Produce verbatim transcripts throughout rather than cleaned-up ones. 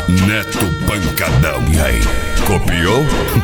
Neto Pancadão. E aí, copiou?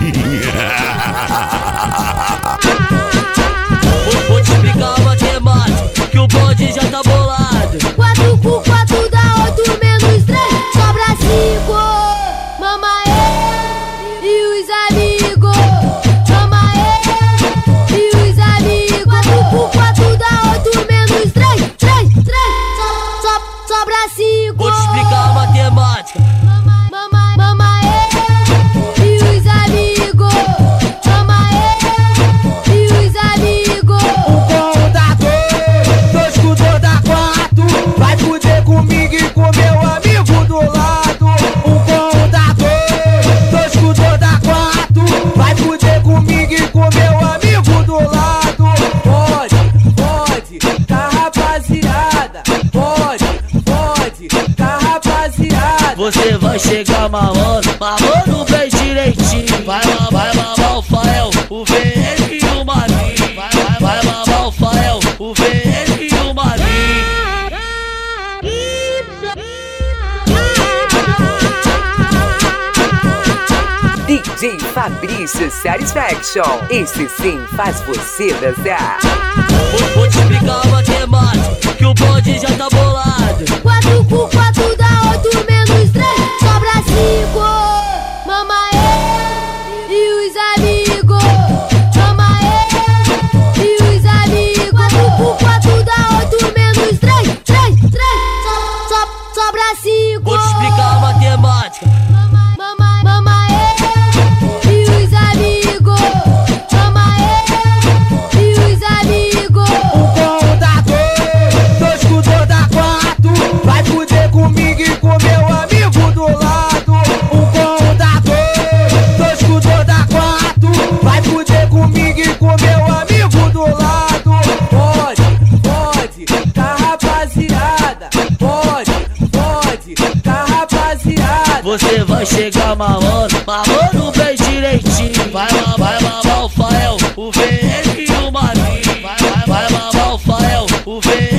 Vou, vou te explicar a matemática, que o bonde já tá bolado. Quatro por quatro dá oito menos três, sobra cinco. Mama eu e os amigos. Mama eu e os amigos. Quatro por quatro dá oito menos três, três, três, so, so, sobra cinco. Vou te explicar a matemática. Mama, mama, mama eu e os amigos. Mama eu e os amigos. Um com um dá dois, dois com dois dá quatro. Vai fuder comigo e com meu amigo do lado. Um com um dá dois, dois com dois dá quatro. Vai fuder comigo e com meu amigo do lado. Pode, pode, tá rapaziada. Pode, pode, tá rapaziada. Você vai chegar mamando, mamando bem direitinho. Vai, vai, vai mamar o Fael, o V M e o Marinho. Vai, vai, vai mamar o Fael, o V M e o Marinho. D J Fabrício Satisfaction, esse sim faz você dançar. Vou, vou te explicar a matemática, que o bonde já tá bolado. Quatro por quatro dá oito menos três, sobra cinco. Mama eu e os amigos. Mama eu e os amigos. Quatro por quatro dá oito menos três, três, três, so, so, sobra cinco. Vou te explicar a matemática. Mama, mama, mama eu e os amigos. Mama eu e os amigos. Um com um dá dois, dois com dois dá quatro. Vai fuder comigo e com meu amigo do lado. Um com um dá dois, dois com dois dá quatro. Vai fuder comigo e com meu amigo do lado. Pode, pode, tá rapaziada. Pode, pode, tá rapaziada. Você vai chegar mamando, mamando bem direitinho. Vai, vai, vai mamar o Fael, o V M e o Marinho. Vai, vai, vai mamar o Fael, o V M